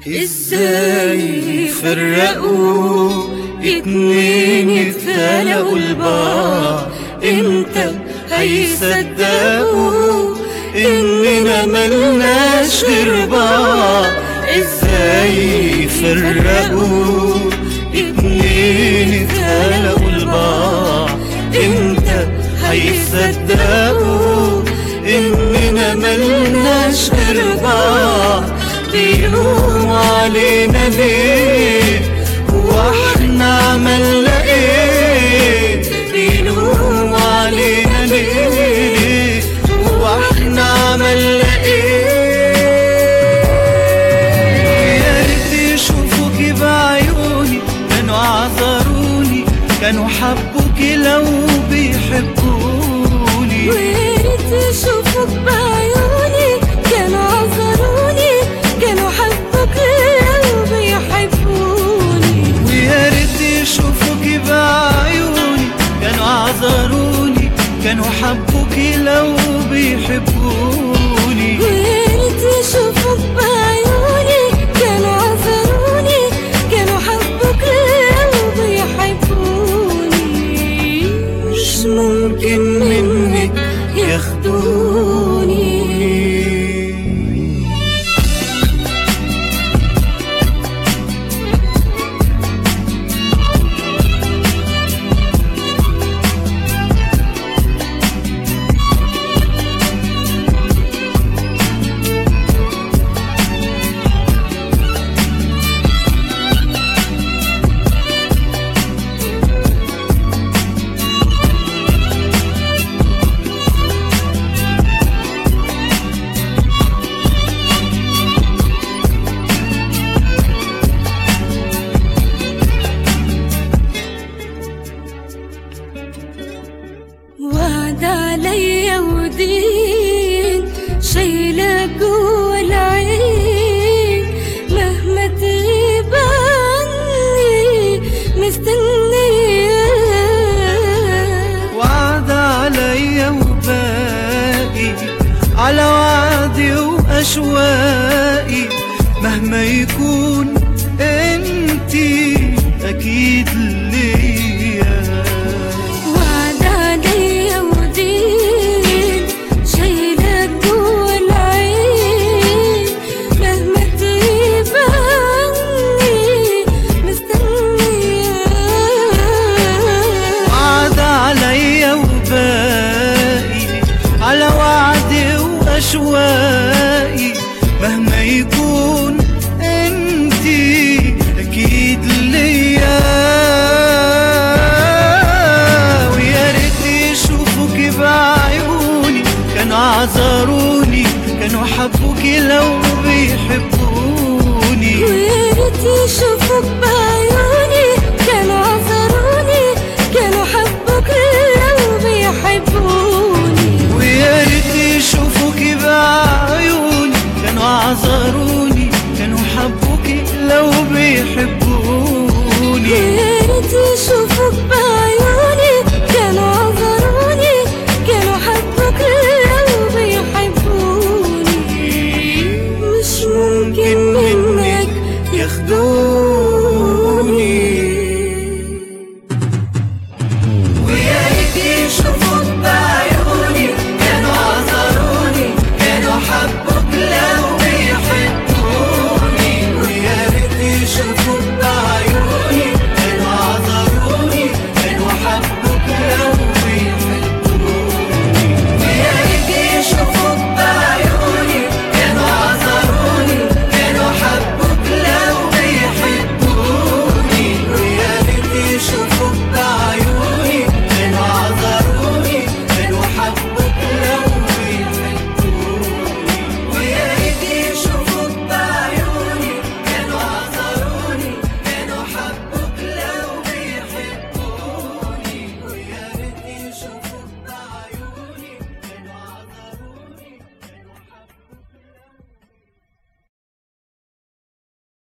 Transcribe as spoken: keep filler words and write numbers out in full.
ازاي يفرقوا اتنين يتخلقوا لبعض؟ امتى هيصدقوا اننا ملناش غير بعض؟ ازاي يفرقوا اتنين يتخلقوا لبعض؟ امتى هيصدقوا اننا ملناش غير بعض؟ بيلوموا علينا ليه واحنا عملنا ايه؟ بيلوموا علينا ليه واحنا عملنا ايه؟ يا ريت يشوفوكي بعيوني، كانوا عذروني، كانوا حبوكي لو بيحبوني. ويا ريت يشوفوك بعيوني، كانوا عذروني، كانوا حبوك لو بيحبوني. ويا ريت يشوفوكي بعيوني، كانوا عذروني، كانوا حبوكي لو بيحبوني. ويا ريت يشوفوك بعيوني، كانوا عذروني، كانوا حبوك لو بيحبوني. مش ممكن منك ياخدوني. وعد عليا ودين شايلة جوا العين، مهما تغيب عني مستنية. وعد عليا وباقي على وعدي وأشواقي، مهما يكون انتي أكيد ليا. وعد عليا ودين شايلة جوا العين، مهما تغيب عني مستنية. وعد عليا وباقي على وعدي وأشواقي، مهما يكون انتي أكيد ليا. ويا ريت يشوفوكي بعيوني، كانوا عذروني، كانوا حبوكي لو